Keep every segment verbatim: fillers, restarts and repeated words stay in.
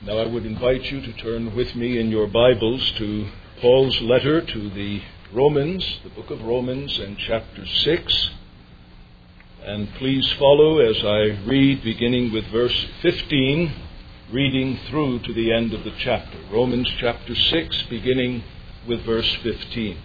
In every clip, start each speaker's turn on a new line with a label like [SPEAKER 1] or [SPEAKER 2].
[SPEAKER 1] Now I would invite you to turn with me in your Bibles to Paul's letter to the Romans, the book of Romans, and chapter six. And please follow as I read, beginning with verse fifteen, reading through to the end of the chapter. Romans chapter six, beginning with verse fifteen.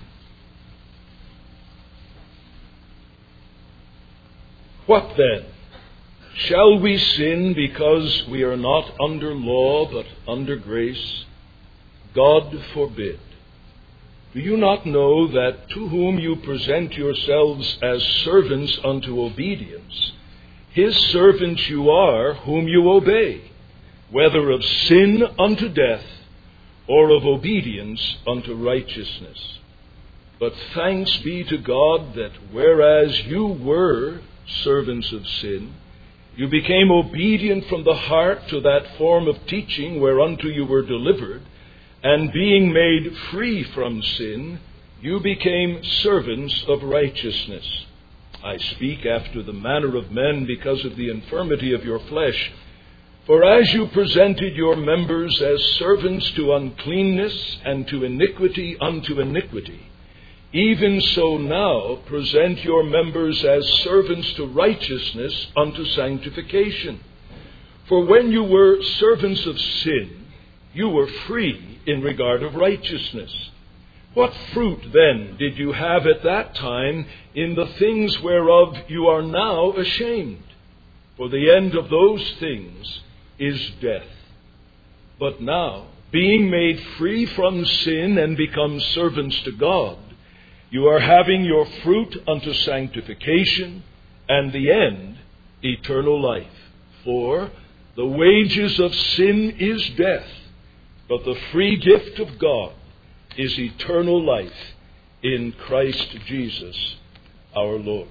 [SPEAKER 1] What then? Shall we sin because we are not under law but under grace? God forbid. Do you not know that to whom you present yourselves as servants unto obedience, his servants you are whom you obey, whether of sin unto death or of obedience unto righteousness? But thanks be to God that whereas you were servants of sin, you became obedient from the heart to that form of teaching whereunto you were delivered, and being made free from sin, you became servants of righteousness. I speak after the manner of men because of the infirmity of your flesh. For as you presented your members as servants to uncleanness and to iniquity unto iniquity, even so now present your members as servants to righteousness unto sanctification. For when you were servants of sin, you were free in regard of righteousness. What fruit then did you have at that time in the things whereof you are now ashamed? For the end of those things is death. But now, being made free from sin and become servants to God, you are having your fruit unto sanctification, and the end, eternal life. For the wages of sin is death, but the free gift of God is eternal life in Christ Jesus our Lord.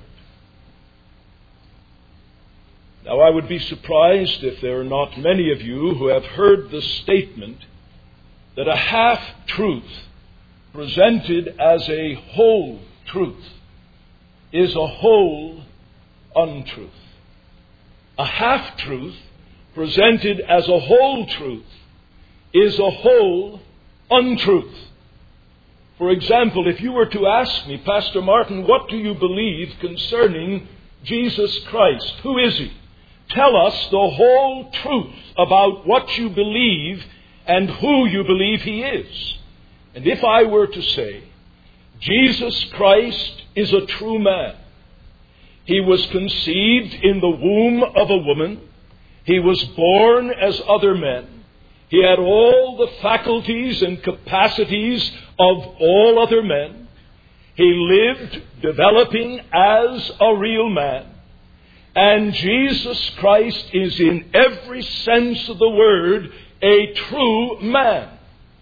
[SPEAKER 1] Now I would be surprised if there are not many of you who have heard the statement that a half-truth presented as a whole truth is a whole untruth. A half-truth presented as a whole truth is a whole untruth. For example, if you were to ask me, Pastor Martin, what do you believe concerning Jesus Christ? Who is he? Tell us the whole truth about what you believe and who you believe he is. And if I were to say, Jesus Christ is a true man. He was conceived in the womb of a woman. He was born as other men. He had all the faculties and capacities of all other men. He lived developing as a real man. And Jesus Christ is in every sense of the word a true man.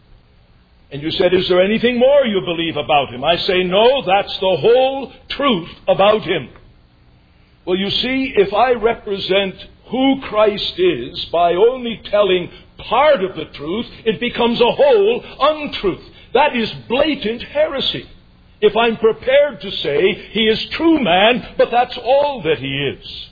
[SPEAKER 1] And you said, is there anything more you believe about him? I say, no, that's the whole truth about him. Well, you see, if I represent who Christ is by only telling part of the truth, it becomes a whole untruth. That is blatant heresy. If I'm prepared to say he is true man, but that's all that he is.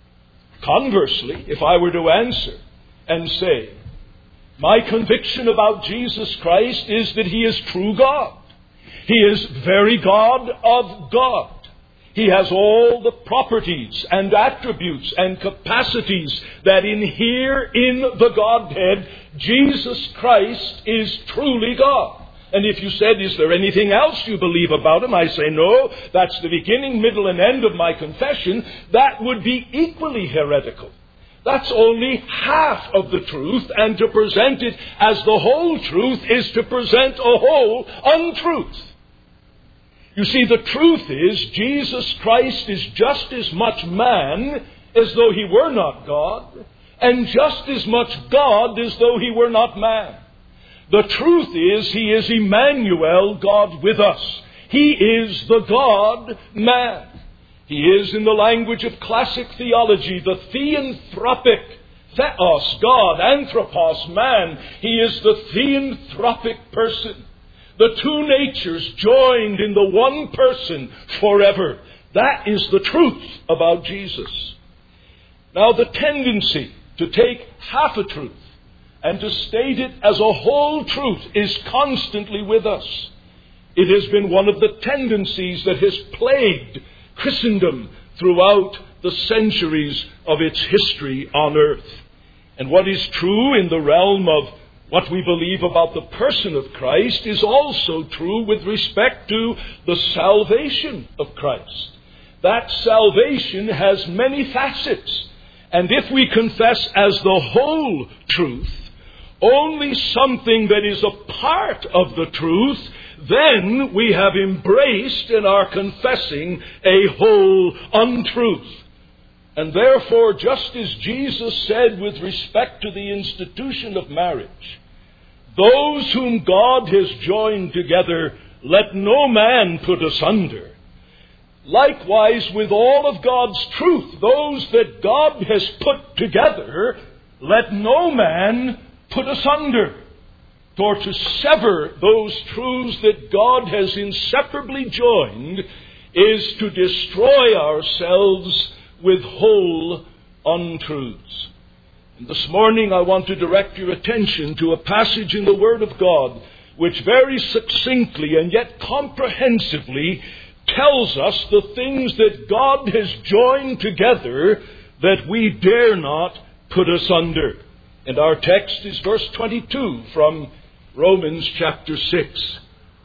[SPEAKER 1] Conversely, if I were to answer and say, my conviction about Jesus Christ is that he is true God. He is very God of God. He has all the properties and attributes and capacities that inhere in the Godhead. Jesus Christ is truly God. And if you said, is there anything else you believe about him? I say, no, that's the beginning, middle, and end of my confession. That would be equally heretical. That's only half of the truth, and to present it as the whole truth is to present a whole untruth. You see, the truth is Jesus Christ is just as much man as though he were not God, and just as much God as though he were not man. The truth is he is Emmanuel, God with us. He is the God-man. He is, in the language of classic theology, the theanthropic, theos, God, anthropos, man. He is the theanthropic person. The two natures joined in the one person forever. That is the truth about Jesus. Now, the tendency to take half a truth and to state it as a whole truth is constantly with us. It has been one of the tendencies that has plagued Christendom throughout the centuries of its history on earth. And what is true in the realm of what we believe about the person of Christ is also true with respect to the salvation of Christ. That salvation has many facets. And if we confess as the whole truth, only something that is a part of the truth, then we have embraced and are confessing a whole untruth. And therefore, just as Jesus said with respect to the institution of marriage, those whom God has joined together, let no man put asunder. Likewise, with all of God's truth, those that God has put together, let no man put asunder. For to sever those truths that God has inseparably joined is to destroy ourselves with whole untruths. And this morning I want to direct your attention to a passage in the Word of God which very succinctly and yet comprehensively tells us the things that God has joined together that we dare not put asunder. And our text is verse twenty-two from Romans chapter six.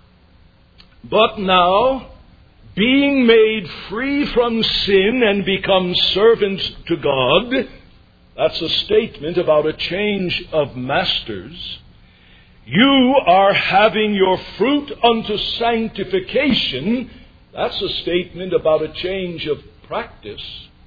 [SPEAKER 1] But now, being made free from sin and become servants to God, that's a statement about a change of masters, you are having your fruit unto sanctification. That's a statement about a change of practice.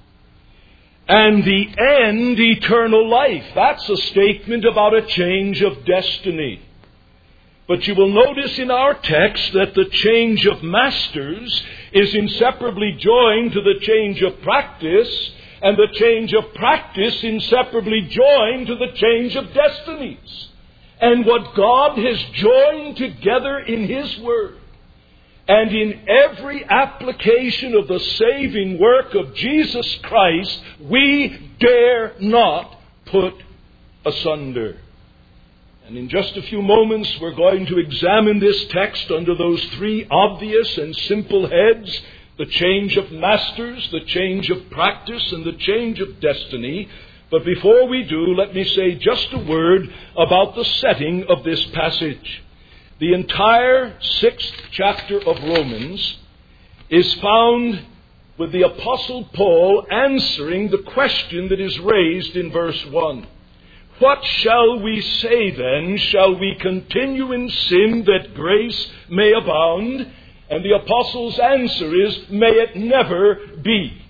[SPEAKER 1] And the end, eternal life. That's a statement about a change of destiny. But you will notice in our text that the change of masters is inseparably joined to the change of practice, and the change of practice inseparably joined to the change of destinies. And what God has joined together in His Word, and in every application of the saving work of Jesus Christ, we dare not put asunder. And in just a few moments, we're going to examine this text under those three obvious and simple heads: the change of masters, the change of practice, and the change of destiny. But before we do, let me say just a word about the setting of this passage. The entire sixth chapter of Romans is found with the Apostle Paul answering the question that is raised in verse one. What shall we say then? Shall we continue in sin that grace may abound? And the Apostle's answer is, may it never be.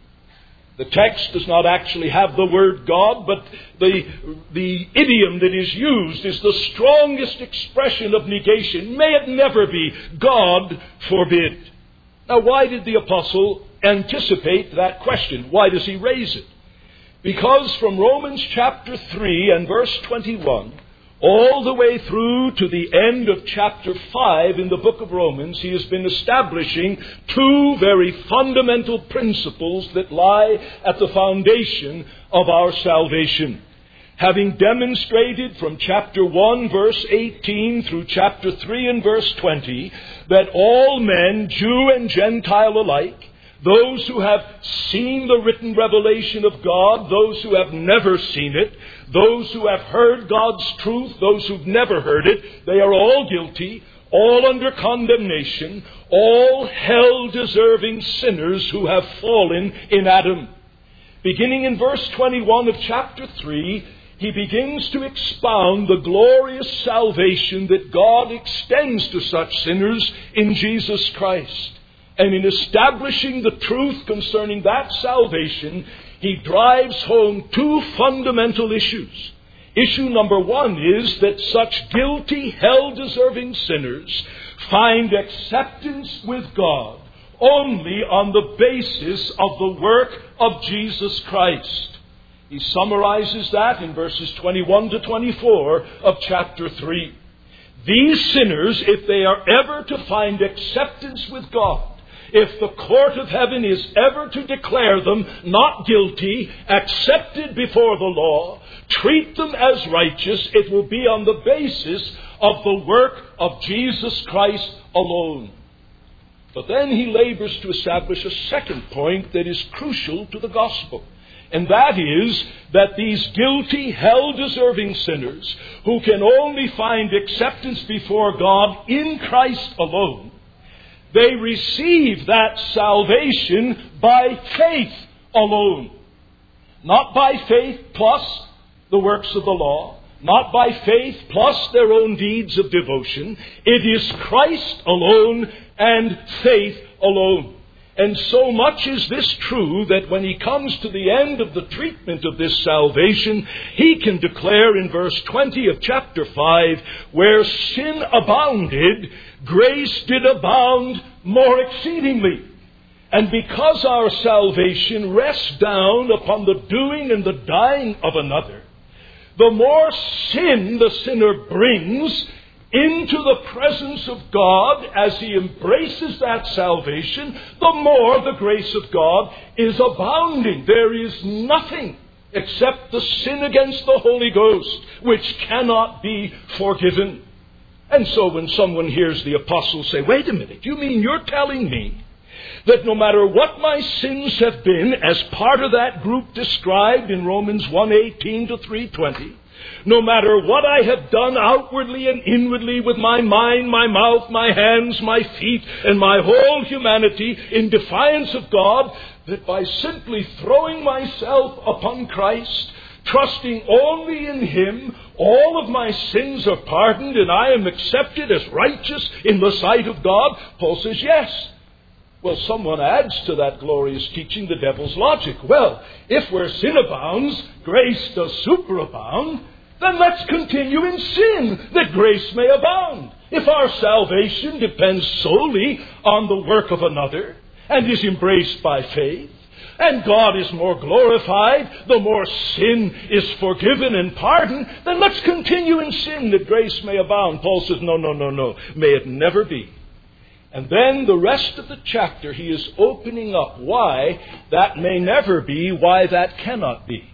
[SPEAKER 1] The text does not actually have the word God, but the, the idiom that is used is the strongest expression of negation. May it never be. God forbid. Now, why did the Apostle anticipate that question? Why does he raise it? Because from Romans chapter three and verse twenty-one, all the way through to the end of chapter five in the book of Romans, he has been establishing two very fundamental principles that lie at the foundation of our salvation. Having demonstrated from chapter one, verse eighteen, through chapter three and verse twenty, that all men, Jew and Gentile alike, those who have seen the written revelation of God, those who have never seen it, those who have heard God's truth, those who've never heard it, they are all guilty, all under condemnation, all hell-deserving sinners who have fallen in Adam. Beginning in verse twenty-one of chapter three, he begins to expound the glorious salvation that God extends to such sinners in Jesus Christ. And in establishing the truth concerning that salvation, he drives home two fundamental issues. Issue number one is that such guilty, hell-deserving sinners find acceptance with God only on the basis of the work of Jesus Christ. He summarizes that in verses twenty-one to twenty-four of chapter three. These sinners, if they are ever to find acceptance with God, if the court of heaven is ever to declare them not guilty, accepted before the law, treat them as righteous, it will be on the basis of the work of Jesus Christ alone. But then he labors to establish a second point that is crucial to the gospel. And that is that these guilty, hell-deserving sinners who can only find acceptance before God in Christ alone, they receive that salvation by faith alone. Not by faith plus the works of the law, not by faith plus their own deeds of devotion. It is Christ alone and faith alone. And so much is this true that when he comes to the end of the treatment of this salvation, he can declare in verse twenty of chapter five, where sin abounded, grace did abound more exceedingly. And because our salvation rests down upon the doing and the dying of another, the more sin the sinner brings into the presence of God as he embraces that salvation, the more the grace of God is abounding. There is nothing except the sin against the Holy Ghost which cannot be forgiven. And so when someone hears the apostle say, wait a minute, you mean you're telling me that no matter what my sins have been, as part of that group described in Romans one eighteen to three twenty, no matter what I have done outwardly and inwardly with my mind, my mouth, my hands, my feet, and my whole humanity in defiance of God, that by simply throwing myself upon Christ, trusting only in Him, all of my sins are pardoned and I am accepted as righteous in the sight of God? Paul says, yes. Well, someone adds to that glorious teaching the devil's logic. Well, if where sin abounds, grace does superabound, then let's continue in sin that grace may abound. If our salvation depends solely on the work of another and is embraced by faith, and God is more glorified, the more sin is forgiven and pardoned, then let's continue in sin that grace may abound. Paul says, no, no, no, no. May it never be. And then the rest of the chapter, he is opening up why that may never be, why that cannot be.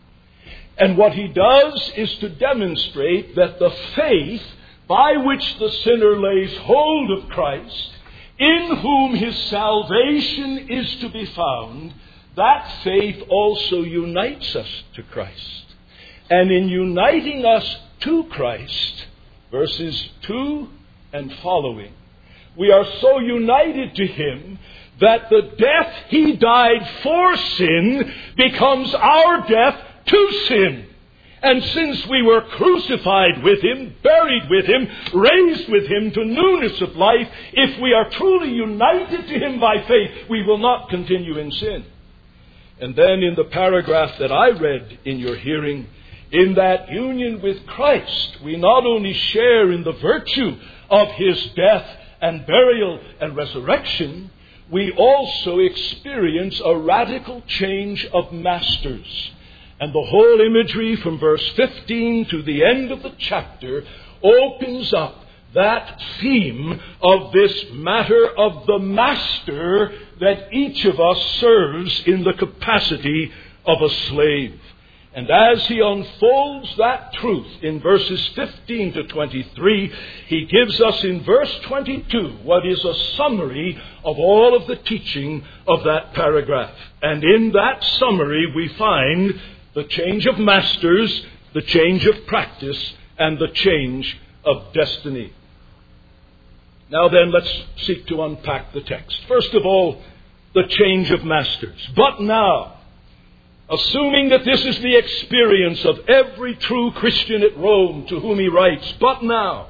[SPEAKER 1] And what he does is to demonstrate that the faith by which the sinner lays hold of Christ, in whom his salvation is to be found, that faith also unites us to Christ. And in uniting us to Christ, verses two and following, we are so united to Him that the death He died for sin becomes our death to sin. And since we were crucified with Him, buried with Him, raised with Him to newness of life, if we are truly united to Him by faith, we will not continue in sin. And then in the paragraph that I read in your hearing, in that union with Christ, we not only share in the virtue of His death and burial and resurrection, we also experience a radical change of masters. And the whole imagery from verse fifteen to the end of the chapter opens up that theme of this matter of the master that each of us serves in the capacity of a slave. And as he unfolds that truth in verses fifteen to twenty-three, he gives us in verse twenty-two what is a summary of all of the teaching of that paragraph. And in that summary we find the change of masters, the change of practice, and the change of destiny. Now then, let's seek to unpack the text. First of all, the change of masters. But now, assuming that this is the experience of every true Christian at Rome to whom he writes, but now,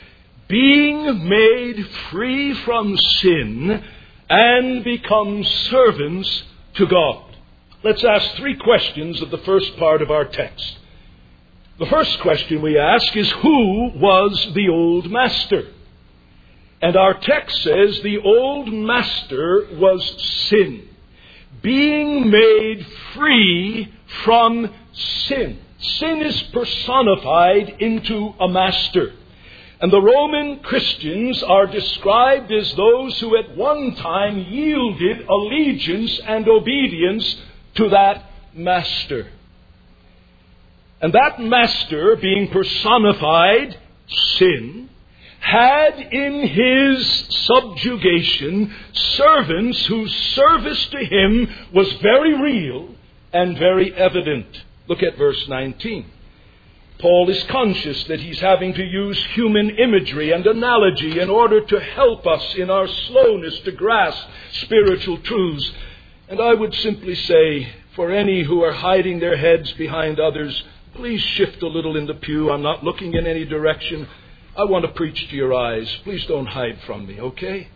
[SPEAKER 1] being made free from sin and become servants to God. Let's ask three questions of the first part of our text. The first question we ask is, who was the old master? And our text says the old master was sin. Being made free from sin. Sin is personified into a master. And the Roman Christians are described as those who at one time yielded allegiance and obedience to that master. And that master, being personified, sin, had in his subjugation servants whose service to him was very real and very evident. Look at verse nineteen. Paul is conscious that he's having to use human imagery and analogy in order to help us in our slowness to grasp spiritual truths. And I would simply say, for any who are hiding their heads behind others, please shift a little in the pew. I'm not looking in any direction. I want to preach to your eyes. Please don't hide from me, okay?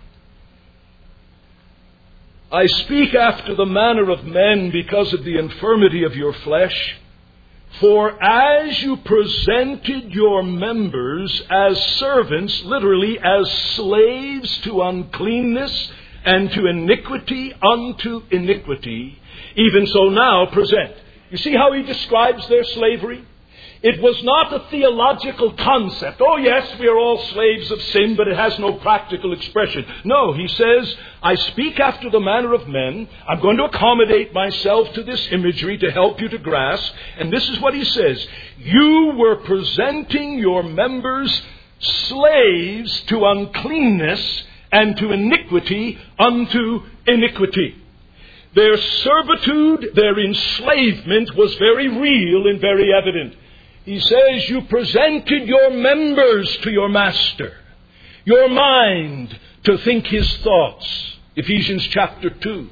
[SPEAKER 1] I speak after the manner of men because of the infirmity of your flesh. For as you presented your members as servants, literally as slaves to uncleanness and to iniquity unto iniquity, even so now present. You see how he describes their slavery? It was not a theological concept. Oh yes, we are all slaves of sin, but it has no practical expression. No, he says, I speak after the manner of men. I'm going to accommodate myself to this imagery to help you to grasp. And this is what he says. You were presenting your members slaves to uncleanness and to iniquity unto iniquity. Their servitude, their enslavement was very real and very evident. He says, you presented your members to your master, your mind to think his thoughts. Ephesians chapter two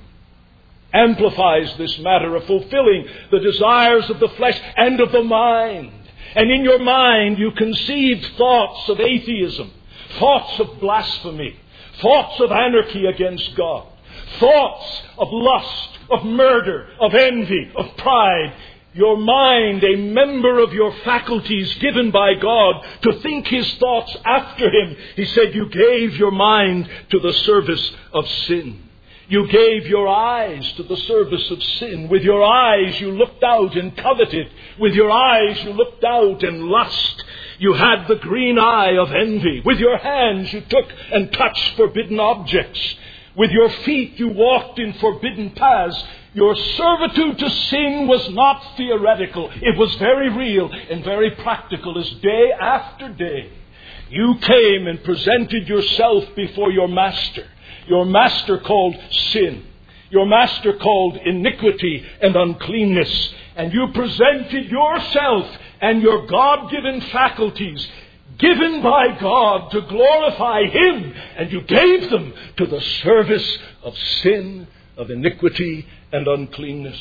[SPEAKER 1] amplifies this matter of fulfilling the desires of the flesh and of the mind. And in your mind you conceived thoughts of atheism, thoughts of blasphemy, thoughts of anarchy against God, thoughts of lust, of murder, of envy, of pride. Your mind, a member of your faculties given by God to think his thoughts after him. He said you gave your mind to the service of sin. You gave your eyes to the service of sin. With your eyes you looked out and coveted. With your eyes you looked out and lust. You had the green eye of envy. With your hands you took and touched forbidden objects. With your feet you walked in forbidden paths. Your servitude to sin was not theoretical. It was very real and very practical as day after day you came and presented yourself before your master. Your master called sin. Your master called iniquity and uncleanness. And you presented yourself and your God-given faculties given by God to glorify him. And you gave them to the service of sin, of iniquity and uncleanness.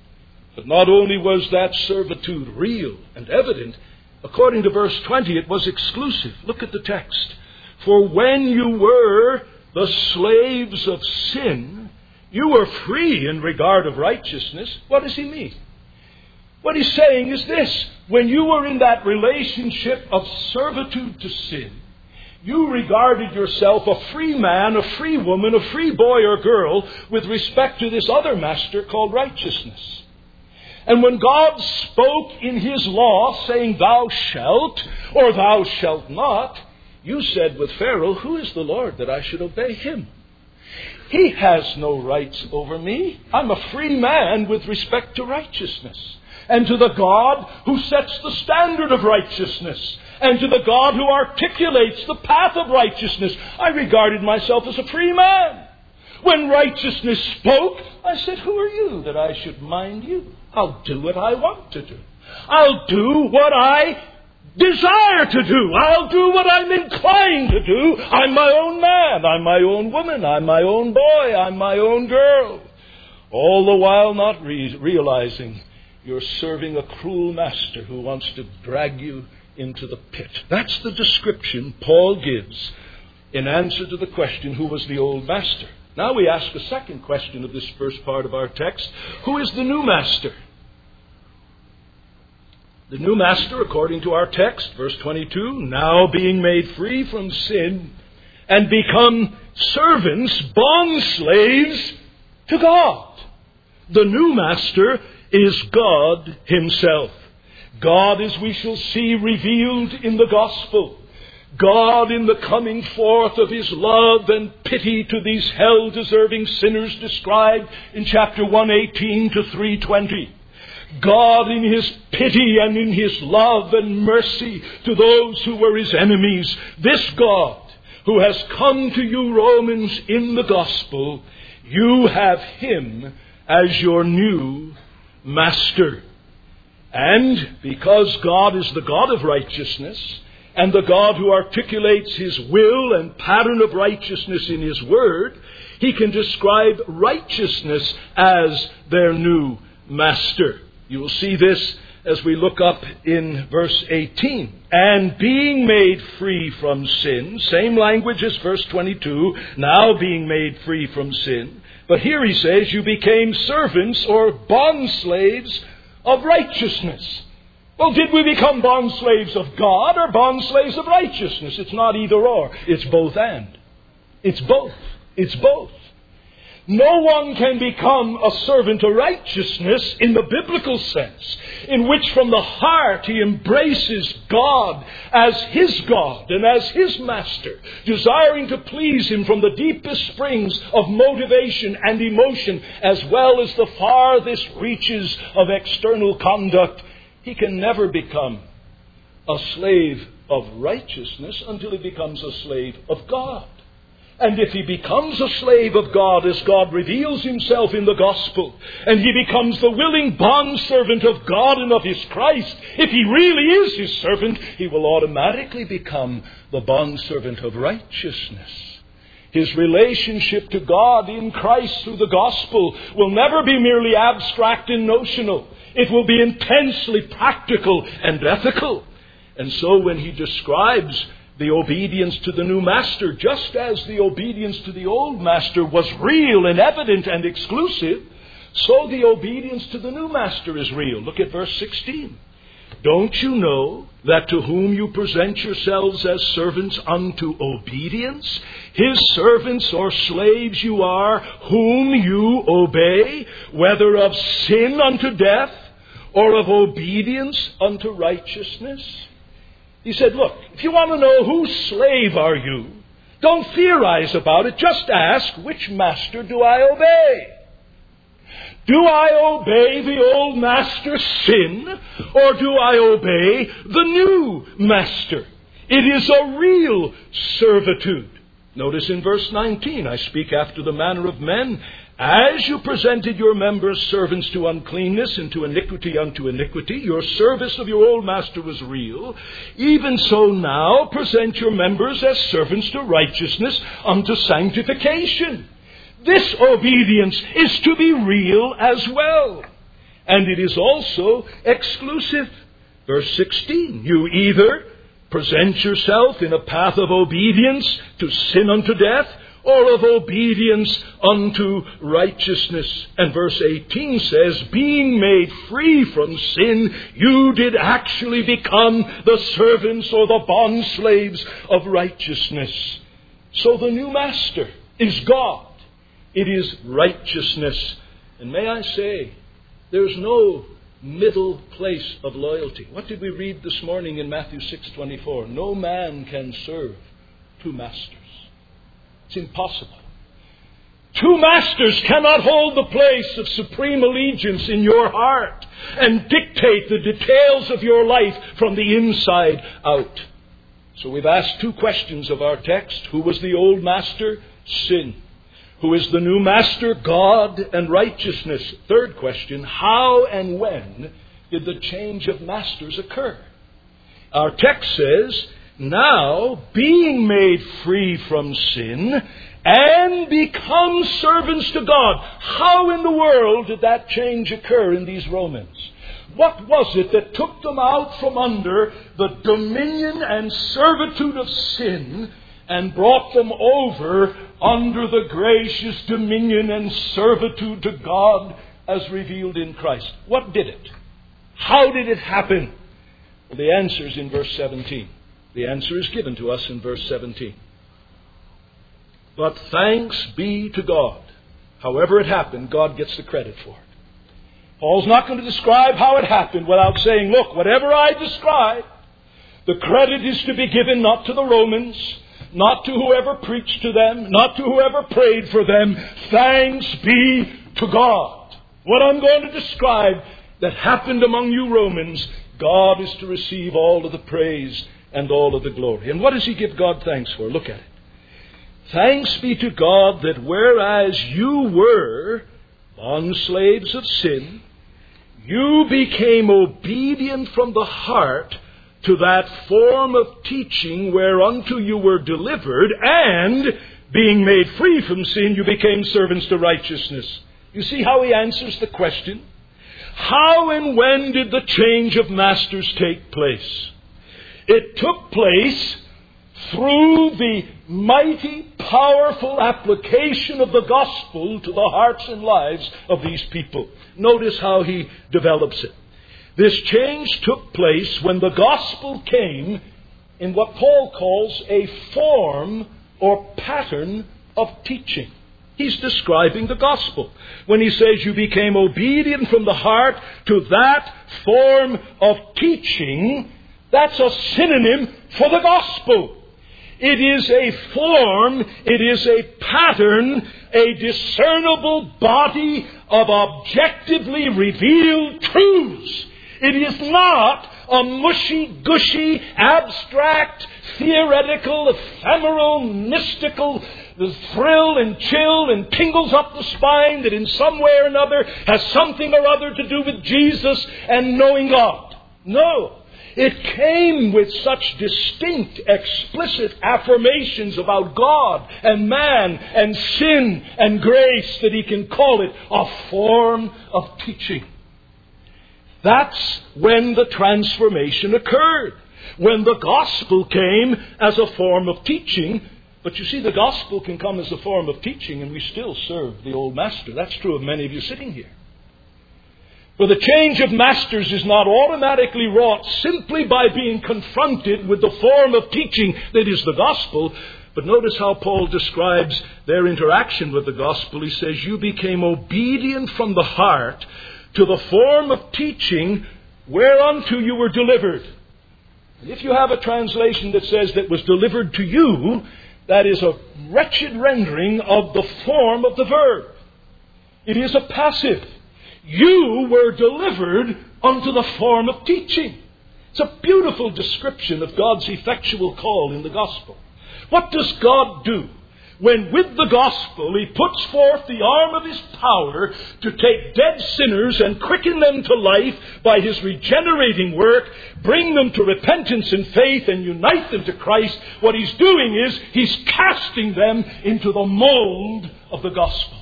[SPEAKER 1] But not only was that servitude real and evident, according to verse twenty, it was exclusive. Look at the text. For when you were the slaves of sin, you were free in regard of righteousness. What does he mean? What he's saying is this. When you were in that relationship of servitude to sin, you regarded yourself a free man, a free woman, a free boy or girl with respect to this other master called righteousness. And when God spoke in his law saying, thou shalt or thou shalt not, you said with Pharaoh, who is the Lord that I should obey him? He has no rights over me. I'm a free man with respect to righteousness. And to the God who sets the standard of righteousness. And to the God who articulates the path of righteousness. I regarded myself as a free man. When righteousness spoke, I said, who are you that I should mind you? I'll do what I want to do. I'll do what I desire to do. I'll do what I'm inclined to do. I'm my own man. I'm my own woman. I'm my own boy. I'm my own girl. All the while not re- realizing you're serving a cruel master who wants to drag you into the pit. That's the description Paul gives in answer to the question, who was the old master? Now we ask a second question of this first part of our text. Who is the new master? The new master, according to our text, verse twenty-two, now being made free from sin and become servants, bond slaves to God. The new master is God himself. God, as we shall see revealed in the gospel. God in the coming forth of his love and pity to these hell-deserving sinners described in chapter one eighteen to three twenty. God in His pity and in His love and mercy to those who were His enemies, this God who has come to you, Romans, in the gospel, you have Him as your new master. And because God is the God of righteousness, and the God who articulates His will and pattern of righteousness in His Word, He can describe righteousness as their new master. You will see this as we look up in verse eighteen. And being made free from sin, same language as verse twenty-two, now being made free from sin. But here he says, you became servants or bondslaves of righteousness. Well, did we become bondslaves of God or bondslaves of righteousness? It's not either or. It's both and. It's both. It's both. No one can become a servant of righteousness in the biblical sense, in which from the heart he embraces God as his God and as his master, desiring to please Him from the deepest springs of motivation and emotion, as well as the farthest reaches of external conduct. He can never become a slave of righteousness until he becomes a slave of God. And if he becomes a slave of God as God reveals Himself in the gospel, and he becomes the willing bondservant of God and of His Christ, if he really is His servant, he will automatically become the bondservant of righteousness. His relationship to God in Christ through the gospel will never be merely abstract and notional. It will be intensely practical and ethical. And so when he describes the obedience to the new master, just as the obedience to the old master was real and evident and exclusive, so the obedience to the new master is real. Look at verse sixteen. Don't you know that to whom you present yourselves as servants unto obedience, His servants or slaves you are, whom you obey, whether of sin unto death or of obedience unto righteousness? He said, look, if you want to know whose slave are you, don't theorize about it. Just ask, which master do I obey? Do I obey the old master, sin, or do I obey the new master? It is a real servitude. Notice in verse nineteen, I speak after the manner of men, as you presented your members servants to uncleanness and to iniquity unto iniquity, your service of your old master was real. Even so now present your members as servants to righteousness unto sanctification. This obedience is to be real as well. And it is also exclusive. Verse sixteen, you either present yourself in a path of obedience to sin unto death, or of obedience unto righteousness. And verse eighteen says, being made free from sin, you did actually become the servants or the bondslaves of righteousness. So the new master is God. It is righteousness. And may I say, there's no middle place of loyalty. What did we read this morning in Matthew six twenty-four? No man can serve two masters. It's impossible. Two masters cannot hold the place of supreme allegiance in your heart and dictate the details of your life from the inside out. So we've asked two questions of our text. Who was the old master? Sin. Who is the new master? God and righteousness. Third question, how and when did the change of masters occur? Our text says, now being made free from sin and become servants to God. How in the world did that change occur in these Romans? What was it that took them out from under the dominion and servitude of sin and brought them over under the gracious dominion and servitude to God as revealed in Christ? What did it? How did it happen? Well, the answer is in verse seventeen. The answer is given to us in verse seventeen. But thanks be to God. However it happened, God gets the credit for it. Paul's not going to describe how it happened without saying, look, whatever I describe, the credit is to be given not to the Romans, not to whoever preached to them, not to whoever prayed for them. Thanks be to God. What I'm going to describe, that happened among you Romans, God is to receive all of the praise and all of the glory. And what does he give God thanks for? Look at it. Thanks be to God that whereas you were bondslaves of sin, you became obedient from the heart to that form of teaching whereunto you were delivered, and being made free from sin, you became servants to righteousness. You see how he answers the question? How and when did the change of masters take place? It took place through the mighty, powerful application of the gospel to the hearts and lives of these people. Notice how he develops it. This change took place when the gospel came in what Paul calls a form or pattern of teaching. He's describing the gospel. When he says you became obedient from the heart to that form of teaching, that's a synonym for the gospel. It is a form, it is a pattern, a discernible body of objectively revealed truths. It is not a mushy-gushy, abstract, theoretical, ephemeral, mystical thrill and chill and tingles up the spine that in some way or another has something or other to do with Jesus and knowing God. No. It came with such distinct, explicit affirmations about God and man and sin and grace that he can call it a form of teaching. That's when the transformation occurred. When the gospel came as a form of teaching. But you see, the gospel can come as a form of teaching and we still serve the old master. That's true of many of you sitting here. For the change of masters is not automatically wrought simply by being confronted with the form of teaching that is the gospel. But notice how Paul describes their interaction with the gospel. He says, you became obedient from the heart to the form of teaching whereunto you were delivered. And if you have a translation that says that was delivered to you, that is a wretched rendering of the form of the verb. It is a passive. You were delivered unto the form of teaching. It's a beautiful description of God's effectual call in the gospel. What does God do when with the gospel he puts forth the arm of his power to take dead sinners and quicken them to life by his regenerating work, bring them to repentance and faith and unite them to Christ? What he's doing is he's casting them into the mold of the gospel.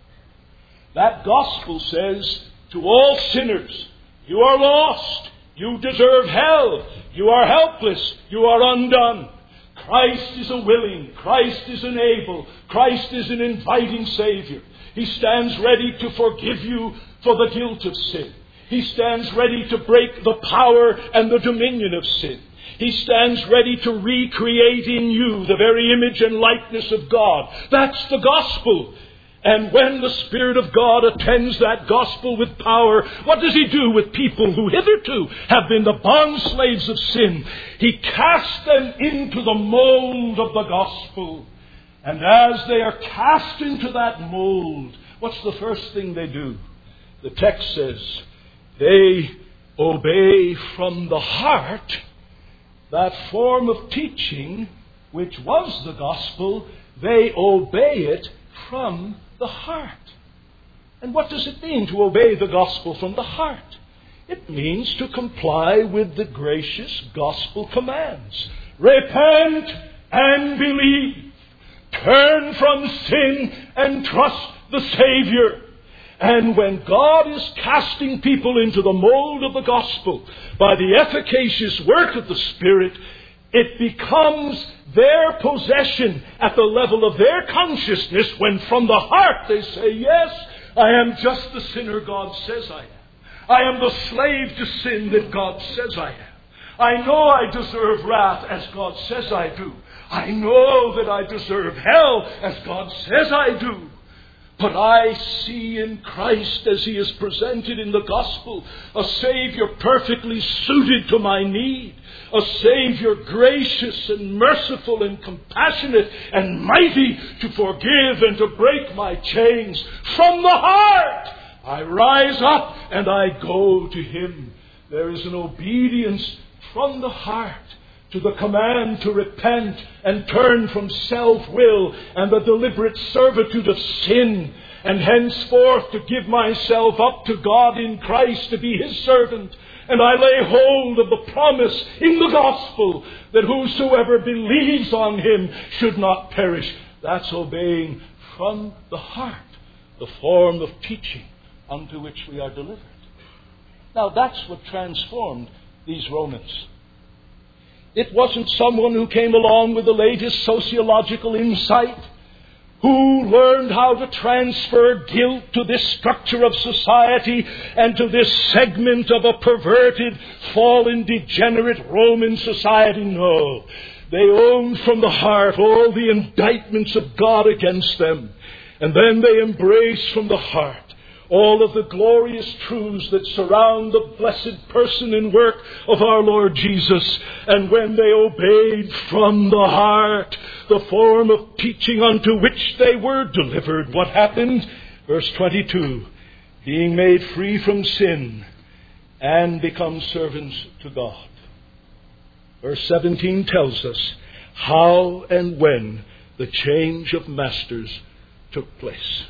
[SPEAKER 1] That gospel says to all sinners, you are lost, you deserve hell, you are helpless, you are undone. Christ is a willing, Christ is an able, Christ is an inviting Savior. He stands ready to forgive you for the guilt of sin. He stands ready to break the power and the dominion of sin. He stands ready to recreate in you the very image and likeness of God. That's the gospel. And when the Spirit of God attends that gospel with power, what does he do with people who hitherto have been the bondslaves of sin? He casts them into the mold of the gospel. And as they are cast into that mold, what's the first thing they do? The text says, they obey from the heart that form of teaching which was the gospel. They obey it from the heart. And what does it mean to obey the gospel from the heart? It means to comply with the gracious gospel commands. Repent and believe. Turn from sin and trust the Savior. And when God is casting people into the mold of the gospel by the efficacious work of the Spirit, it becomes their possession at the level of their consciousness when from the heart they say, yes, I am just the sinner God says I am. I am the slave to sin that God says I am. I know I deserve wrath as God says I do. I know that I deserve hell as God says I do. But I see in Christ, as he is presented in the gospel, a Savior perfectly suited to my need. A Savior gracious and merciful and compassionate and mighty to forgive and to break my chains. From the heart, I rise up and I go to Him. There is an obedience from the heart to the command to repent and turn from self-will and the deliberate servitude of sin, and henceforth to give myself up to God in Christ to be His servant. And I lay hold of the promise in the gospel that whosoever believes on Him should not perish. That's obeying from the heart the form of teaching unto which we are delivered. Now that's what transformed these Romans. It wasn't someone who came along with the latest sociological insight, who learned how to transfer guilt to this structure of society and to this segment of a perverted, fallen, degenerate Roman society. No. They owned from the heart all the indictments of God against them. And then they embraced from the heart all of the glorious truths that surround the blessed person and work of our Lord Jesus. And when they obeyed from the heart the form of teaching unto which they were delivered, what happened? Verse twenty-two, being made free from sin and become servants to God. Verse seventeen tells us how and when the change of masters took place.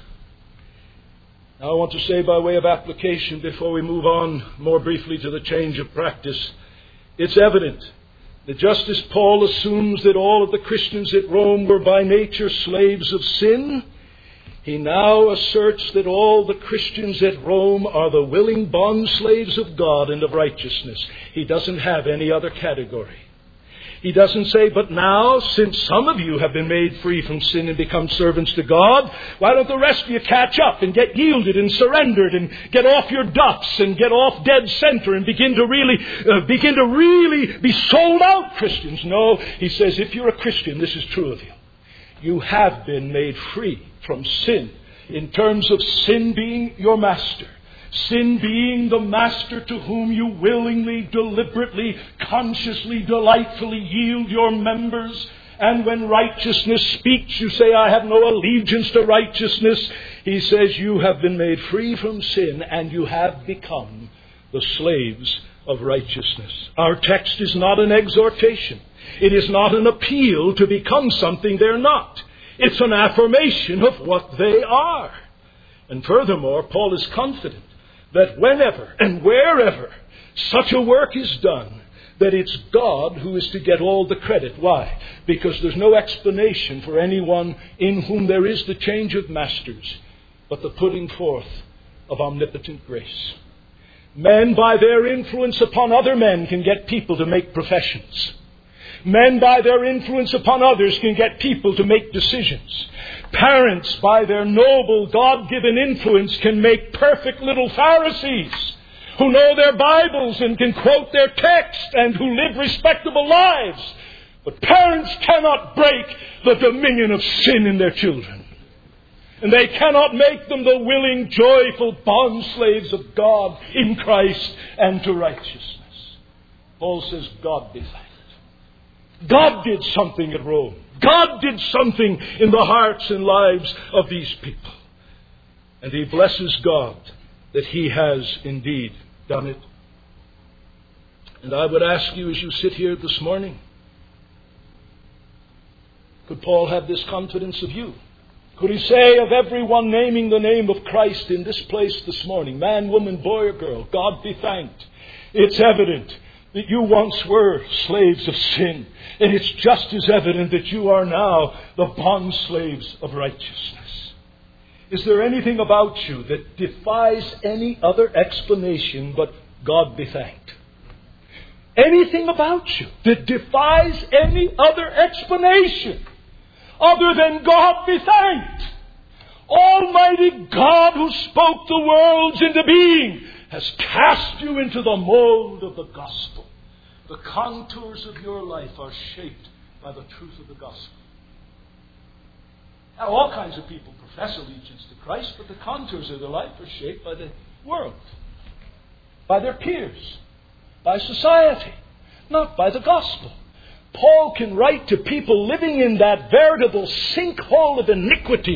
[SPEAKER 1] Now I want to say by way of application, before we move on more briefly to the change of practice, it's evident that just as Paul assumes that all of the Christians at Rome were by nature slaves of sin, he now asserts that all the Christians at Rome are the willing bond slaves of God and of righteousness. He doesn't have any other category. He doesn't say, but now, since some of you have been made free from sin and become servants to God, why don't the rest of you catch up and get yielded and surrendered and get off your duffs and get off dead center and begin to really, uh, begin to really be sold out Christians? No, he says, if you're a Christian, this is true of you. You have been made free from sin, in terms of sin being your master. Sin being the master to whom you willingly, deliberately, consciously, delightfully yield your members. And when righteousness speaks, you say, I have no allegiance to righteousness. He says, you have been made free from sin and you have become the slaves of righteousness. Our text is not an exhortation. It is not an appeal to become something they're not. It's an affirmation of what they are. And furthermore, Paul is confident that whenever and wherever such a work is done, that it's God who is to get all the credit. Why? Because there's no explanation for anyone in whom there is the change of masters, but the putting forth of omnipotent grace. Men, by their influence upon other men, can get people to make professions. Men, by their influence upon others, can get people to make decisions. Parents, by their noble, God-given influence, can make perfect little Pharisees who know their Bibles and can quote their text and who live respectable lives. But parents cannot break the dominion of sin in their children. And they cannot make them the willing, joyful bondslaves of God in Christ and to righteousness. Paul says, God be thanked. God did something at Rome. God did something in the hearts and lives of these people. And he blesses God that he has indeed done it. And I would ask you as you sit here this morning, could Paul have this confidence of you? Could he say of everyone naming the name of Christ in this place this morning, man, woman, boy or girl, God be thanked. It's evident that you once were slaves of sin. And it's just as evident that you are now the bond slaves of righteousness. Is there anything about you that defies any other explanation but God be thanked? Anything about you that defies any other explanation other than God be thanked? Almighty God, who spoke the worlds into being, has cast you into the mold of the gospel. The contours of your life are shaped by the truth of the gospel. Now, all kinds of people profess allegiance to Christ, but the contours of their life are shaped by the world, by their peers, by society, not by the gospel. Paul can write to people living in that veritable sinkhole of iniquity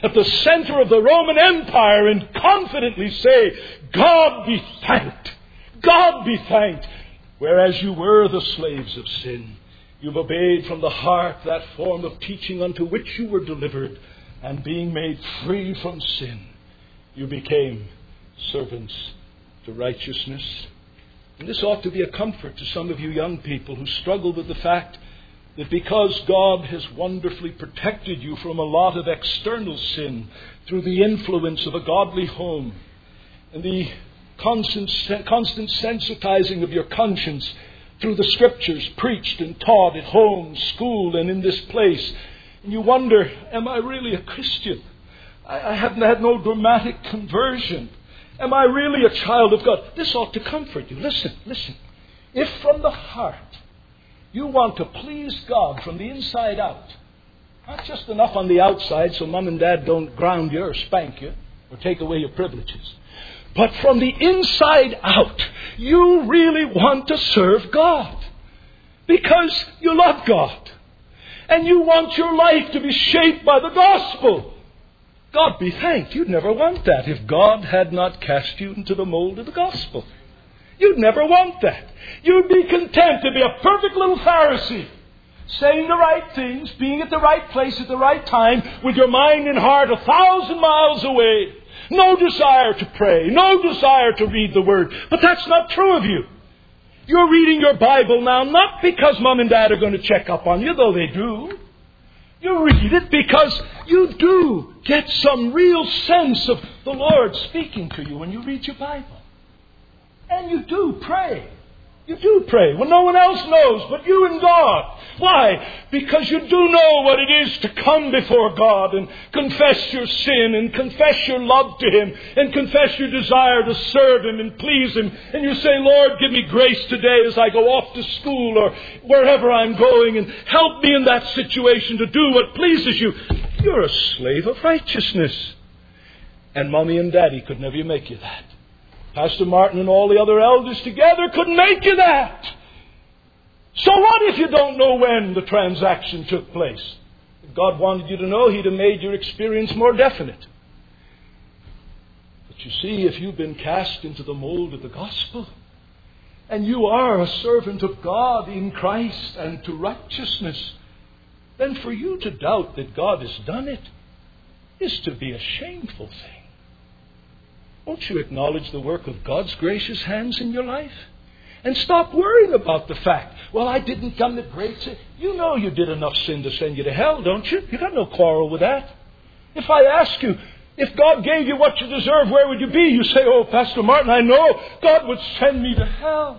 [SPEAKER 1] at the center of the Roman Empire and confidently say, God be thanked. God be thanked. Whereas you were the slaves of sin, you've obeyed from the heart that form of teaching unto which you were delivered, and being made free from sin, you became servants to righteousness. And this ought to be a comfort to some of you young people who struggle with the fact that because God has wonderfully protected you from a lot of external sin through the influence of a godly home and the constant, constant sensitizing of your conscience through the Scriptures preached and taught at home, school, and in this place, and you wonder, am I really a Christian? I, I haven't had no dramatic conversion. Am I really a child of God? This ought to comfort you. Listen, listen. If from the heart you want to please God from the inside out, not just enough on the outside so mom and dad don't ground you or spank you or take away your privileges, but from the inside out, you really want to serve God because you love God and you want your life to be shaped by the gospel. God be thanked. You'd never want that if God had not cast you into the mold of the gospel. You'd never want that. You'd be content to be a perfect little Pharisee, saying the right things, being at the right place at the right time, with your mind and heart a thousand miles away. No desire to pray, no desire to read the Word. But that's not true of you. You're reading your Bible now not because Mom and Dad are going to check up on you, though they do. You read it because you do get some real sense of the Lord speaking to you when you read your Bible. And you do pray. You do pray when no one else knows but you and God. Why? Because you do know what it is to come before God and confess your sin and confess your love to Him and confess your desire to serve Him and please Him. And you say, Lord, give me grace today as I go off to school or wherever I'm going, and help me in that situation to do what pleases you. You're a slave of righteousness. And Mommy and Daddy could never make you that. Pastor Martin and all the other elders together couldn't make you that. So what if you don't know when the transaction took place? If God wanted you to know, He'd have made your experience more definite. But you see, if you've been cast into the mold of the gospel, and you are a servant of God in Christ and to righteousness, then for you to doubt that God has done it is to be a shameful thing. Won't you acknowledge the work of God's gracious hands in your life? And stop worrying about the fact, well, I didn't commit great sin. You know you did enough sin to send you to hell, don't you? You got no quarrel with that. If I ask you, if God gave you what you deserve, where would you be? You say, oh, Pastor Martin, I know God would send me to hell.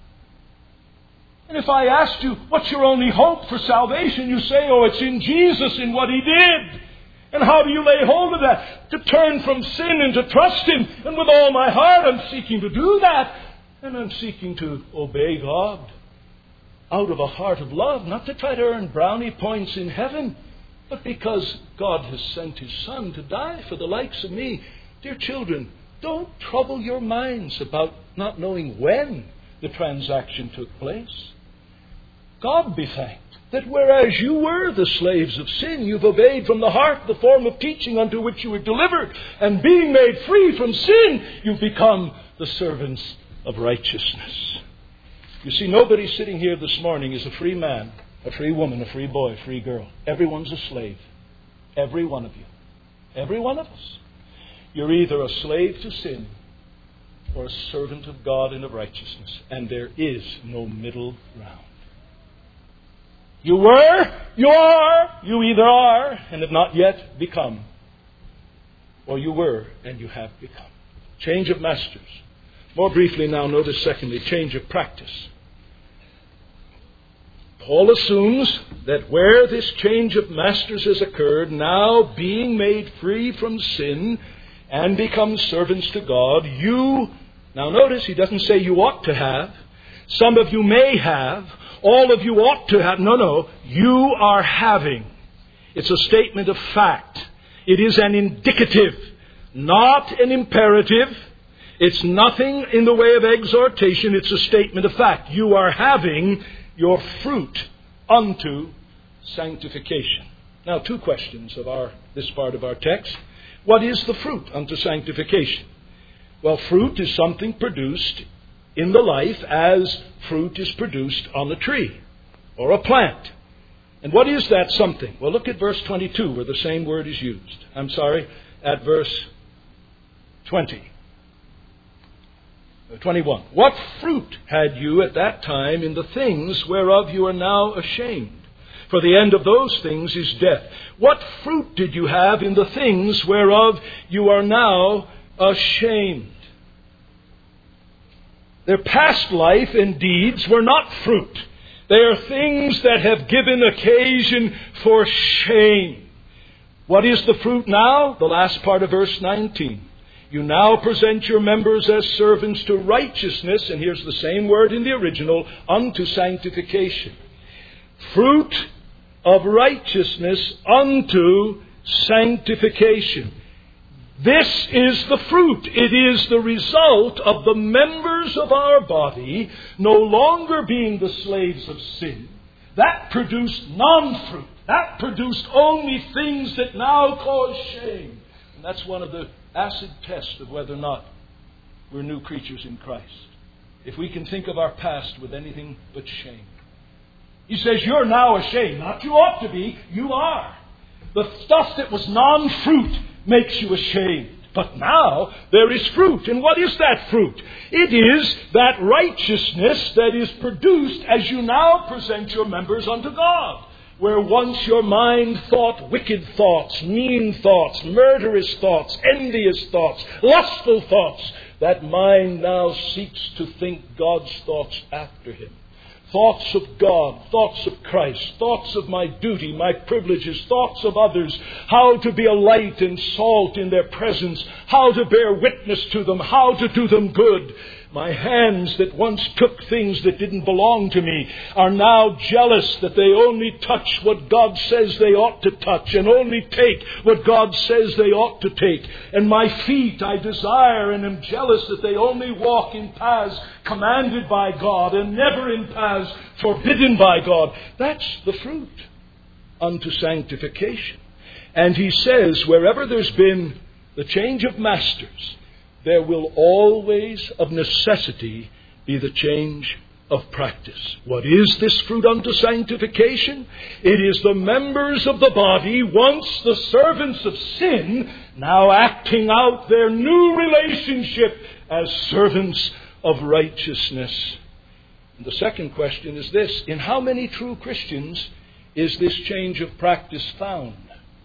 [SPEAKER 1] And if I asked you, what's your only hope for salvation? You say, oh, it's in Jesus, in what He did. And how do you lay hold of that? To turn from sin and to trust Him. And with all my heart, I'm seeking to do that. And I'm seeking to obey God out of a heart of love, not to try to earn brownie points in heaven, but because God has sent His Son to die for the likes of me. Dear children, don't trouble your minds about not knowing when the transaction took place. God be thanked that whereas you were the slaves of sin, you've obeyed from the heart the form of teaching unto which you were delivered, and being made free from sin, you've become the servants of righteousness. You see, nobody sitting here this morning is a free man, a free woman, a free boy, a free girl. Everyone's a slave. Every one of you. Every one of us. You're either a slave to sin or a servant of God and of righteousness. And there is no middle ground. You were, you are, you either are and have not yet become, or you were and you have become. Change of masters. More briefly now, notice secondly, change of practice. Paul assumes that where this change of masters has occurred, now being made free from sin and become servants to God, you, now notice he doesn't say you ought to have, some of you may have, all of you ought to have. No, no. You are having. It's a statement of fact. It is an indicative, not an imperative. It's nothing in the way of exhortation. It's a statement of fact. You are having your fruit unto sanctification. Now, two questions of our this part of our text. What is the fruit unto sanctification? Well, fruit is something produced in the life as fruit is produced on a tree or a plant. And what is that something? Well, look at verse twenty-two where the same word is used. I'm sorry, at verse twenty. twenty-one. What fruit had you at that time in the things whereof you are now ashamed? For the end of those things is death. What fruit did you have in the things whereof you are now ashamed? Their past life and deeds were not fruit. They are things that have given occasion for shame. What is the fruit now? The last part of verse nineteen. You now present your members as servants to righteousness, and here's the same word in the original, unto sanctification. Fruit of righteousness unto sanctification. This is the fruit. It is the result of the members of our body no longer being the slaves of sin. That produced non-fruit. That produced only things that now cause shame. And that's one of the acid tests of whether or not we're new creatures in Christ. If we can think of our past with anything but shame. He says, you're now ashamed. Not you ought to be. You are. The stuff that was non-fruit makes you ashamed. But now there is fruit. And what is that fruit? It is that righteousness that is produced as you now present your members unto God. Where once your mind thought wicked thoughts, mean thoughts, murderous thoughts, envious thoughts, lustful thoughts, that mind now seeks to think God's thoughts after Him. Thoughts of God, thoughts of Christ, thoughts of my duty, my privileges, thoughts of others, how to be a light and salt in their presence, how to bear witness to them, how to do them good. My hands that once took things that didn't belong to me are now jealous that they only touch what God says they ought to touch and only take what God says they ought to take. And my feet I desire and am jealous that they only walk in paths commanded by God and never in paths forbidden by God. That's the fruit unto sanctification. And he says wherever there's been the change of masters, there will always, of necessity, be the change of practice. What is this fruit unto sanctification? It is the members of the body, once the servants of sin, now acting out their new relationship as servants of righteousness. And the second question is this: in how many true Christians is this change of practice found?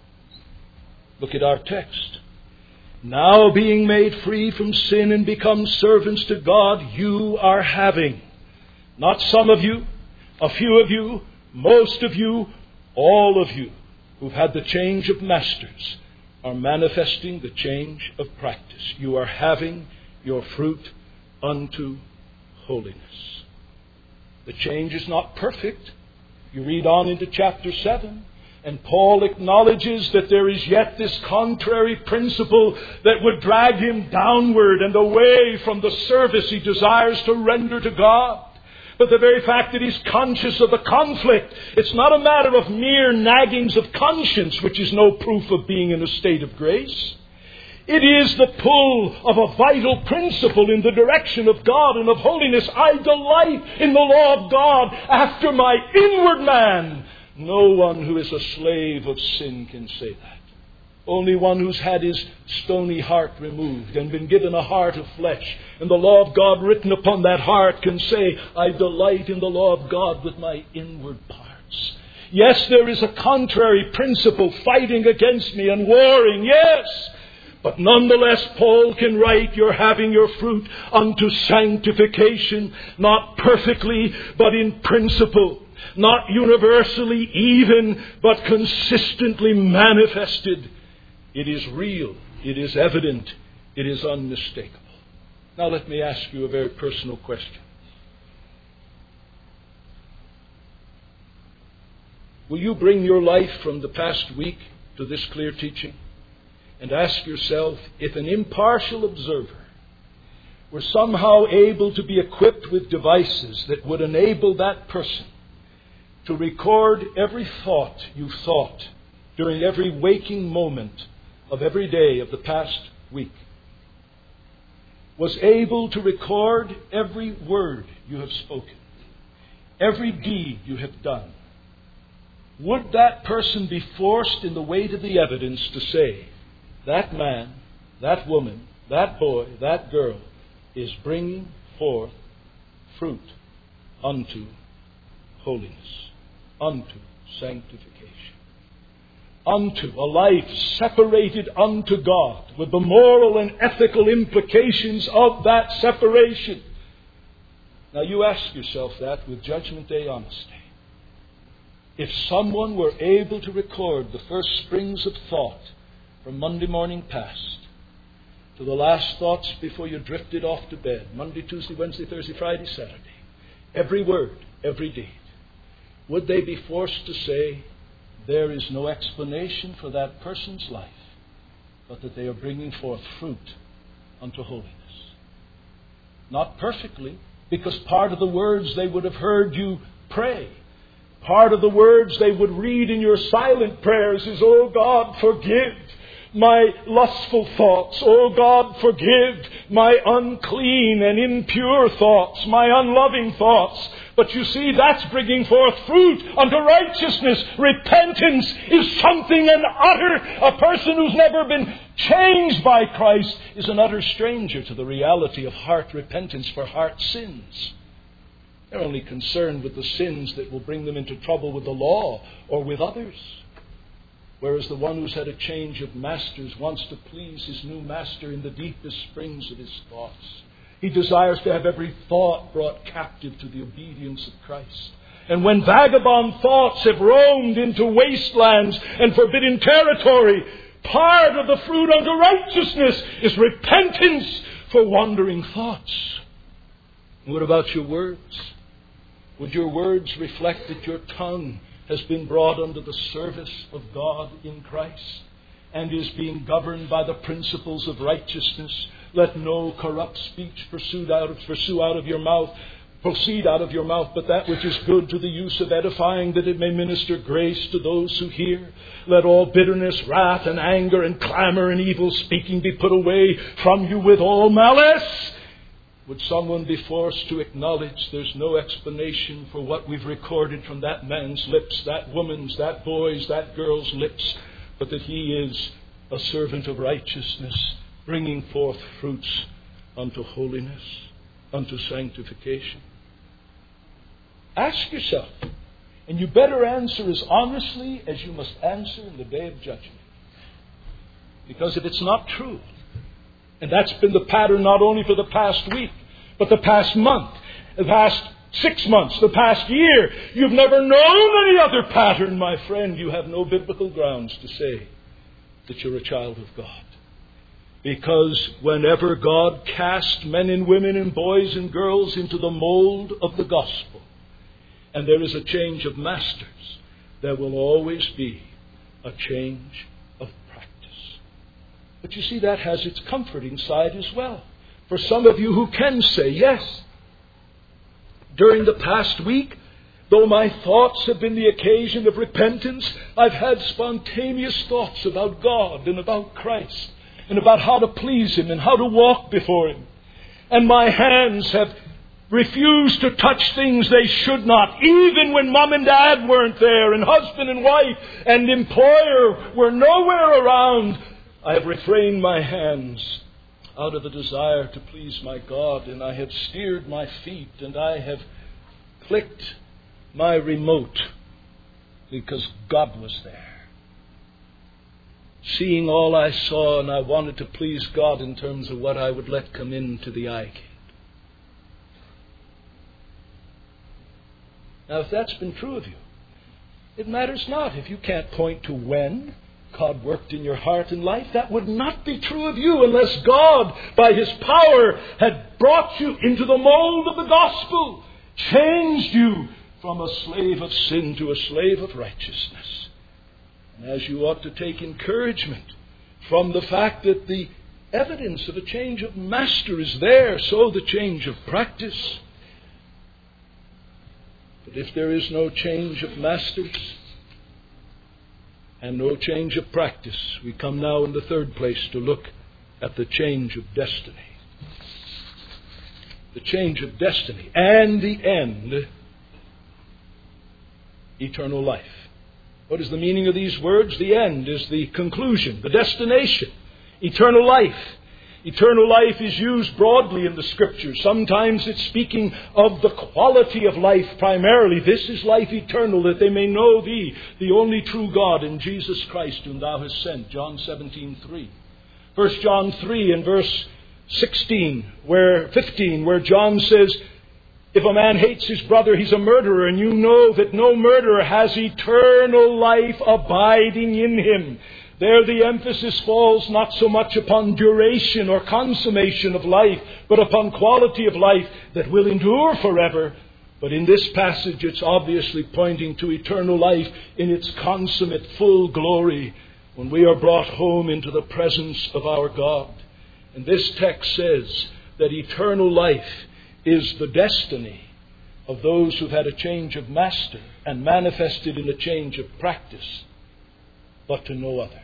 [SPEAKER 1] Look at our text. Now being made free from sin and become servants to God, you are having. Not some of you, a few of you, most of you, all of you who've had the change of masters are manifesting the change of practice. You are having your fruit unto holiness. The change is not perfect. You read on into chapter seven. And Paul acknowledges that there is yet this contrary principle that would drag him downward and away from the service he desires to render to God. But the very fact that he's conscious of the conflict, it's not a matter of mere naggings of conscience, which is no proof of being in a state of grace. It is the pull of a vital principle in the direction of God and of holiness. I delight in the law of God after my inward man. No one who is a slave of sin can say that. Only one who's had his stony heart removed and been given a heart of flesh and the law of God written upon that heart can say, I delight in the law of God with my inward parts. Yes, there is a contrary principle fighting against me and warring, yes. But nonetheless, Paul can write, you're having your fruit unto sanctification, not perfectly, but in principle. Not universally even, but consistently manifested. It is real. It is evident. It is unmistakable. Now let me ask you a very personal question. Will you bring your life from the past week to this clear teaching and ask yourself if an impartial observer were somehow able to be equipped with devices that would enable that person to record every thought you thought during every waking moment of every day of the past week, was able to record every word you have spoken, every deed you have done, would that person be forced in the weight of the evidence to say, that man, that woman, that boy, that girl is bringing forth fruit unto holiness, unto sanctification, unto a life separated unto God, with the moral and ethical implications of that separation? Now you ask yourself that with Judgment Day honesty. If someone were able to record the first springs of thought from Monday morning past to the last thoughts before you drifted off to bed, Monday, Tuesday, Wednesday, Thursday, Friday, Saturday, every word, every deed, would they be forced to say, there is no explanation for that person's life, but that they are bringing forth fruit unto holiness? Not perfectly, because part of the words they would have heard you pray, part of the words they would read in your silent prayers is, oh God, forgive my lustful thoughts. Oh God, forgive my unclean and impure thoughts, my unloving thoughts. But you see, that's bringing forth fruit unto righteousness. Repentance is something an utter, a person who's never been changed by Christ is an utter stranger to the reality of heart repentance for heart sins. They're only concerned with the sins that will bring them into trouble with the law or with others. Whereas the one who's had a change of masters wants to please his new master in the deepest springs of his thoughts. He desires to have every thought brought captive to the obedience of Christ. And when vagabond thoughts have roamed into wastelands and forbidden territory, part of the fruit unto righteousness is repentance for wandering thoughts. What about your words? Would your words reflect that your tongue has been brought under the service of God in Christ and is being governed by the principles of righteousness? Let no corrupt speech proceed out of, pursue out of your mouth, proceed out of your mouth, but that which is good to the use of edifying, that it may minister grace to those who hear. Let all bitterness, wrath, and anger, and clamor, and evil speaking be put away from you with all malice. Would someone be forced to acknowledge there's no explanation for what we've recorded from that man's lips, that woman's, that boy's, that girl's lips, but that he is a servant of righteousness, bringing forth fruits unto holiness, unto sanctification? Ask yourself, and you better answer as honestly as you must answer in the day of judgment. Because if it's not true, and that's been the pattern not only for the past week, but the past month, the past six months, the past year, you've never known any other pattern, my friend. You have no biblical grounds to say that you're a child of God. Because whenever God casts men and women and boys and girls into the mold of the gospel, and there is a change of masters, there will always be a change of practice. But you see, that has its comforting side as well. For some of you who can say, yes, during the past week, though my thoughts have been the occasion of repentance, I've had spontaneous thoughts about God and about Christ and about how to please Him and how to walk before Him. And my hands have refused to touch things they should not, even when mom and dad weren't there and husband and wife and employer were nowhere around. I have refrained my hands out of the desire to please my God, and I have steered my feet, and I have clicked my remote because God was there. Seeing all I saw, and I wanted to please God in terms of what I would let come into the eye gate. Now, if that's been true of you, it matters not if you can't point to when God worked in your heart and life. That would not be true of you unless God, by His power, had brought you into the mold of the gospel, changed you from a slave of sin to a slave of righteousness. And as you ought to take encouragement from the fact that the evidence of a change of master is there, so the change of practice. But if there is no change of masters, and no change of practice. We come now in the third place to look at the change of destiny. The change of destiny and the end, eternal life. What is the meaning of these words? The end is the conclusion, the destination, eternal life. Eternal life is used broadly in the Scriptures. Sometimes it's speaking of the quality of life primarily. This is life eternal, that they may know Thee, the only true God, and Jesus Christ, whom Thou hast sent. John seventeen three. First John three and verse sixteen, where fifteen, where John says, if a man hates his brother, he's a murderer, and you know that no murderer has eternal life abiding in him. There the emphasis falls not so much upon duration or consummation of life, but upon quality of life that will endure forever. But in this passage, it's obviously pointing to eternal life in its consummate full glory when we are brought home into the presence of our God. And this text says that eternal life is the destiny of those who've had a change of master and manifested in a change of practice, but to no others.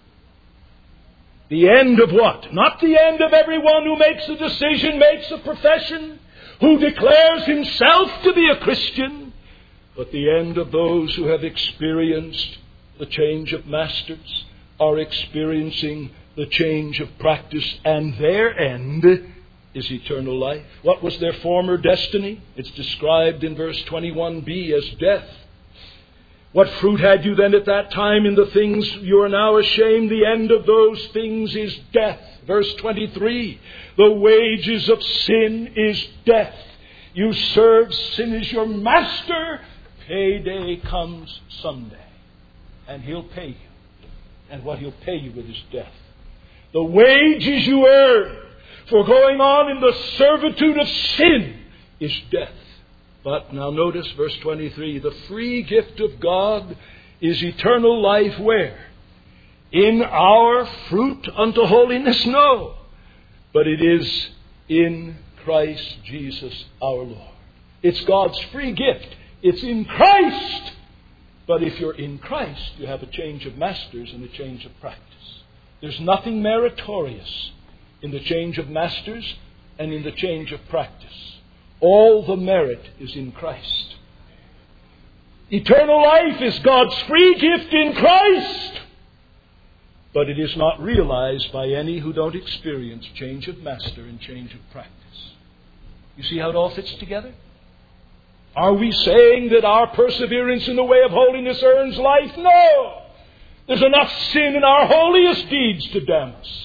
[SPEAKER 1] The end of what? Not the end of everyone who makes a decision, makes a profession, who declares himself to be a Christian, but the end of those who have experienced the change of masters, are experiencing the change of practice, and their end is eternal life. What was their former destiny? It's described in verse twenty-one b as death. What fruit had you then at that time in the things you are now ashamed? The end of those things is death. Verse twenty-three, the wages of sin is death. You serve sin as your master. Payday comes someday, and He'll pay you. And what He'll pay you with is death. The wages you earn for going on in the servitude of sin is death. But now notice verse twenty-three. The free gift of God is eternal life where? In our fruit unto holiness? No. But it is in Christ Jesus our Lord. It's God's free gift. It's in Christ. But if you're in Christ, you have a change of masters and a change of practice. There's nothing meritorious in the change of masters and in the change of practice. All the merit is in Christ. Eternal life is God's free gift in Christ. But it is not realized by any who don't experience change of master and change of practice. You see how it all fits together? Are we saying that our perseverance in the way of holiness earns life? No! There's enough sin in our holiest deeds to damn us.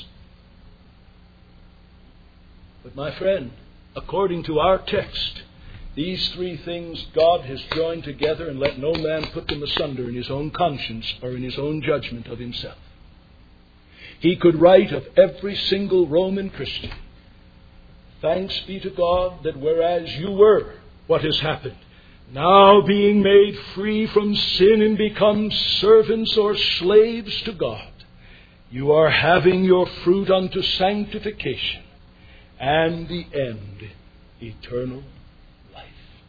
[SPEAKER 1] But my friend, according to our text, these three things God has joined together, and let no man put them asunder in his own conscience or in his own judgment of himself. He could write of every single Roman Christian, thanks be to God that whereas you were, what has happened? Now being made free from sin and become servants or slaves to God, you are having your fruit unto sanctification, and the end, eternal life.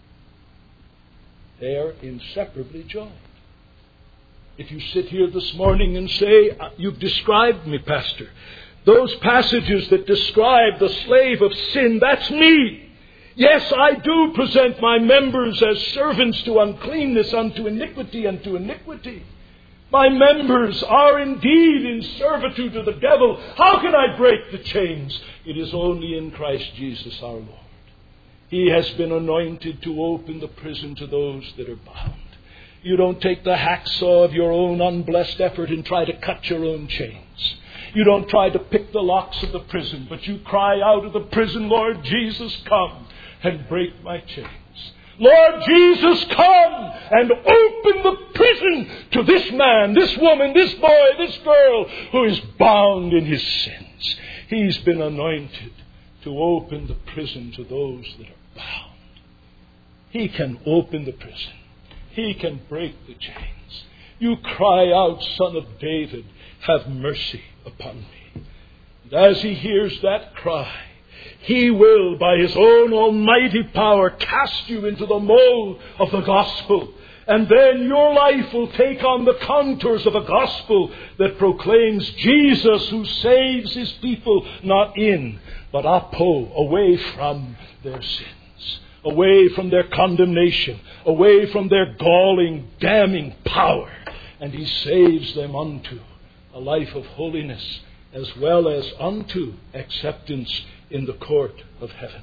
[SPEAKER 1] They are inseparably joined. If you sit here this morning and say, you've described me, Pastor, those passages that describe the slave of sin, that's me. Yes, I do present my members as servants to uncleanness, unto iniquity, unto iniquity. My members are indeed in servitude to the devil. How can I break the chains? It is only in Christ Jesus our Lord. He has been anointed to open the prison to those that are bound. You don't take the hacksaw of your own unblessed effort and try to cut your own chains. You don't try to pick the locks of the prison, but you cry out of the prison, Lord Jesus, come and break my chains. Lord Jesus, come and open the prison to this man, this woman, this boy, this girl who is bound in his sins. He's been anointed to open the prison to those that are bound. He can open the prison. He can break the chains. You cry out, Son of David, have mercy upon me. And as he hears that cry, He will, by His own almighty power, cast you into the mold of the gospel And then your life will take on the contours of a gospel that proclaims Jesus who saves his people not in, but apo, away from their sins, away from their condemnation, away from their galling, damning power. And he saves them unto a life of holiness as well as unto acceptance in the court of heaven.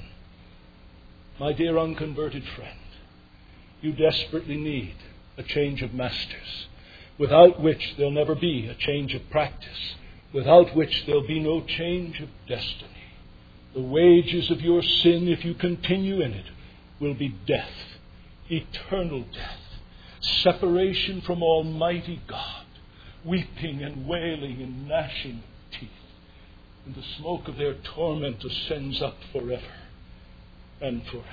[SPEAKER 1] My dear unconverted friend, you desperately need a change of masters, without which there'll never be a change of practice, without which there'll be no change of destiny. The wages of your sin, if you continue in it, will be death, eternal death, separation from Almighty God, weeping and wailing and gnashing of teeth. And the smoke of their torment ascends up forever and forever.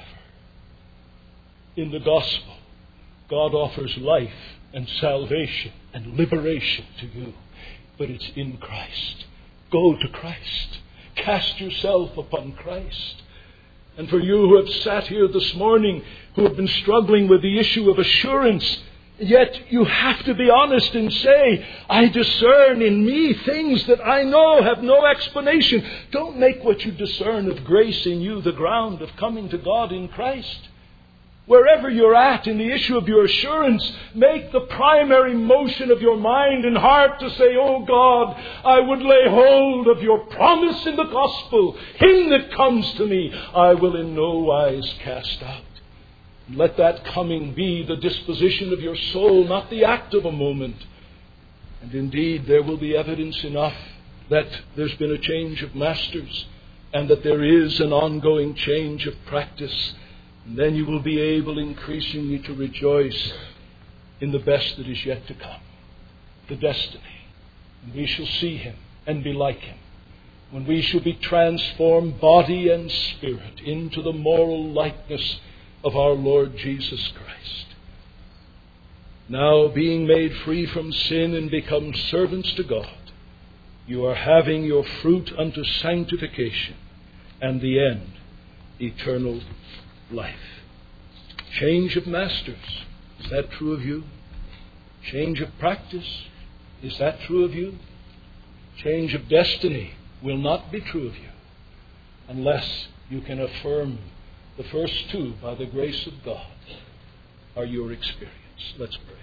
[SPEAKER 1] In the gospel, God offers life and salvation and liberation to you. But it's in Christ. Go to Christ. Cast yourself upon Christ. And for you who have sat here this morning, who have been struggling with the issue of assurance, yet you have to be honest and say, I discern in me things that I know have no explanation. Don't make what you discern of grace in you the ground of coming to God in Christ. Wherever you're at in the issue of your assurance, make the primary motion of your mind and heart to say, oh God, I would lay hold of your promise in the gospel. Him that comes to me, I will in no wise cast out. Let that coming be the disposition of your soul, not the act of a moment. And indeed, there will be evidence enough that there's been a change of masters and that there is an ongoing change of practice. And then you will be able increasingly to rejoice in the best that is yet to come, the destiny. And we shall see him and be like him, when we shall be transformed body and spirit into the moral likeness of our Lord Jesus Christ. Now, being made free from sin and become servants to God, you are having your fruit unto sanctification, and the end, eternal life. Change of masters. Is that true of you? Change of practice. Is that true of you? Change of destiny will not be true of you unless you can affirm the first two by the grace of God are your experience. Let's pray.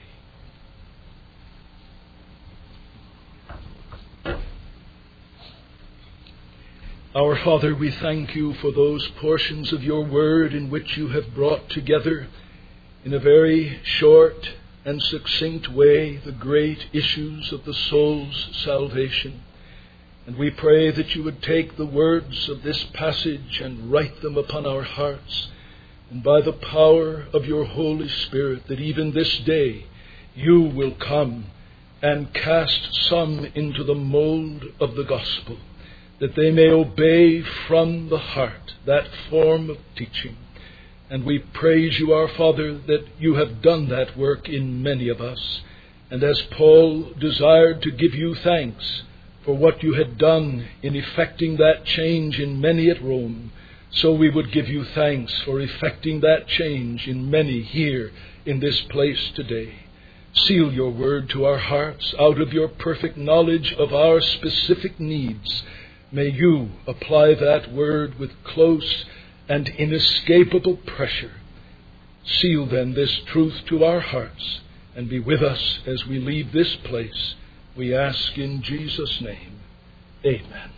[SPEAKER 1] Our Father, we thank you for those portions of your word in which you have brought together in a very short and succinct way the great issues of the soul's salvation. And we pray that you would take the words of this passage and write them upon our hearts. And by the power of your Holy Spirit, that even this day you will come and cast some into the mold of the gospel, that they may obey from the heart that form of teaching. And we praise you, our Father, that you have done that work in many of us. And as Paul desired to give you thanks for what you had done in effecting that change in many at Rome, so we would give you thanks for effecting that change in many here in this place today. Seal your word to our hearts out of your perfect knowledge of our specific needs. May you apply that word with close and inescapable pressure. Seal then this truth to our hearts and be with us as we leave this place. We ask in Jesus' name. Amen.